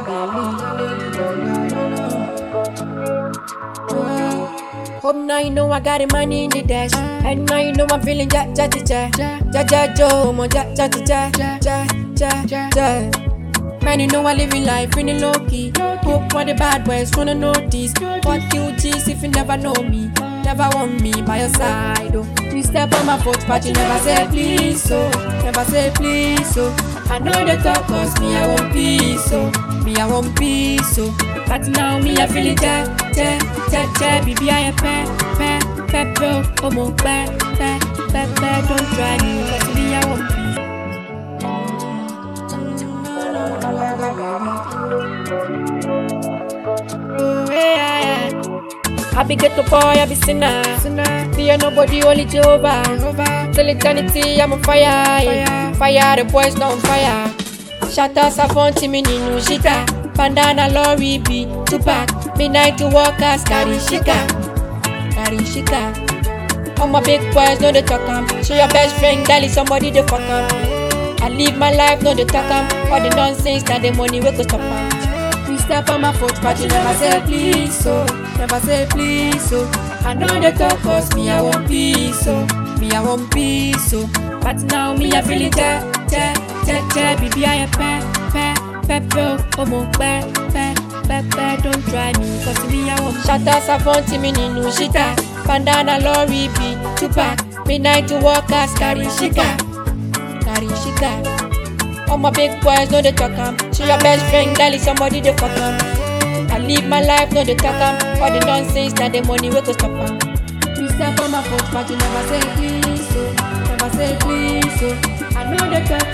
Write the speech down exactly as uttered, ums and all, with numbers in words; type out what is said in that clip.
Hope now you know I got the money in the dash. And now you know I'm feeling ja ja ja ja ja ja jo mo ja ja ja ja ja ja ja. Man, you know I live in life in the low key. Hope for the bad boys wanna notice. Fuck you, G's, if you never know me. Never want me by your side, oh. You step on my foot, but you never say please, so. Never say please, so. I know the talk cause me, I want peace, so. Me, I want peace, so. But now me, I feel it, ja, ja, ja, ja. Baby, I am pe, pe, pe, pe, oh, mo, pe, pe, pe, pe. Don't try me, cause me, I want peace. Oh, yeah, yeah. I be ghetto boy, I be sinner. Fear nobody, only Jehovah. Till eternity, I'm on fire. Fire, fire the boys not on fire. Shatta Savon, Timmy Ninu Shita. Bandana Lorry B, Tupac. Midnight to workers, carry shika. Carry shika. All my big boys know the talk am. Show your best friend, Dali, somebody the fuck am. I live my life, know the talk am. All the nonsense, that the money we go stop am. You step on my foot, but you never say please, so. Never say please, so. I know the talk cause me, I want peace, so. Me, I want peace, so. But now me, I feel it, ja, ja, ja, ja. Baby, I am pe, pe, pe, pe, oh, mo, pe, pe, pe, pe. Don't try me, cause me, I want Shatta Savon, Timmy Ninu Shita. Bandana Lorry B, Tupac. Midnight to workers, carry shika. Carry shika. All my big boys know the talk am. Show your best friend, Dali, somebody the fuck am. I live my life, know the talk am. All the nonsense, that the money we go stop am. You step on my foot, but you never say please, so. Never say please, so. I know the talk